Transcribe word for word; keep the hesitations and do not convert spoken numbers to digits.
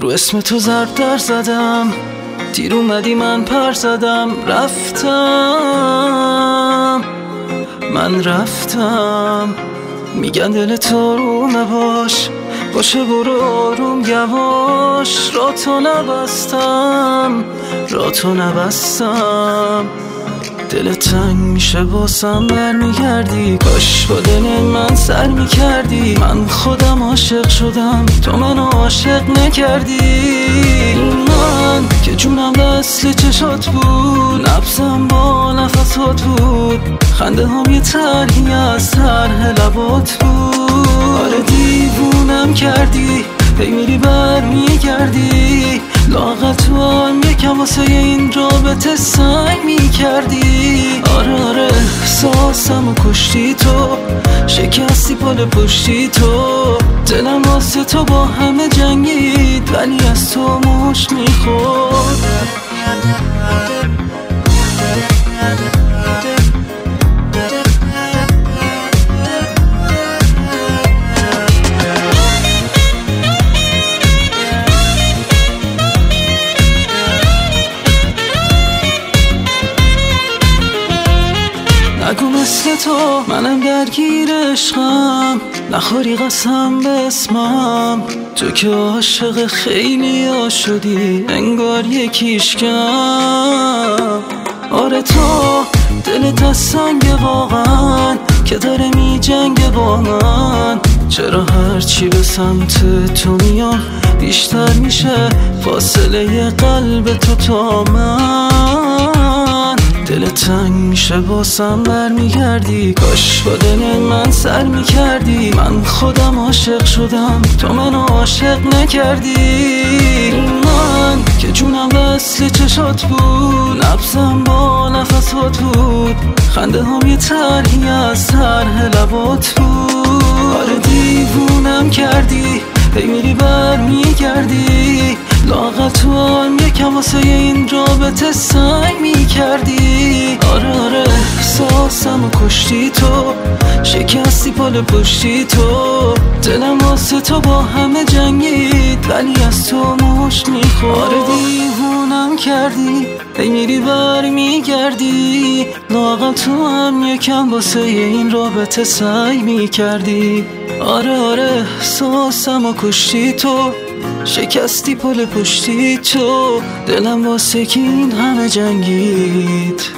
رو اسم تو ضرب در زدم، دیر اومدی من پر زدم. رفتم من رفتم، میگن دل تو رومه باش باشه برو آروم یواش. را تو نبستم را تو نبستم، دل تنگ میشه باسم برمیگردی. کاش با دل من سر میکردی، من خودم عاشق شدم تو منو عاشق نکردی. من که جونم دست چشات بود، نبضم با نفسات بود، خنده هم یه طرحی از طرح لبات بود. آره دیوونم کردی، هی میری بر میگردی، لااقل تو هم یکم واسه این رابطه سعی میکردی. آره آره احساسمو کشتی تو، شکستی پل پشتی تو، دلم واسه تو با همه جنگید ولی از تو مشت میخورد. نگو مثل تو منم درگیر عشقم، نخوری قسم به اسمم. تو که عاشق خیلی ها شدی انگار یکیش کم. آره تو دلت از سنگه واقعا که داره می جنگه با من. چرا هرچی به سمت تو میام بیشتر میشه فاصله قلب تو تا من. دل تنگ میشه باسم برمیگردی، کاش با دل من سر میکردی. من خودم عاشق شدم تو منو عاشق نکردی. من که جونم وصل چشات بود، نبضم با نفسات بود، خنده هم یه طرحی از طرح لبات بود. آره دیوونم کردی، هی میری بر میگردی، لااقل تو هم یکم واسه این رابطه سعی میکردی. آره آره احساسمو کشتی تو، شکستی پل پشتی تو، دلم واسه تو با همه جنگید ولی از تو مشت میخورد. آره دیوونم کردی، هی میری بر میگردی، لااقل تو هم یکم واسه این رابطه سعی میکردی. آره آره احساسمو کشتی تو، شکستی پل پشتی تو، دلم واسه که این همه جنگید.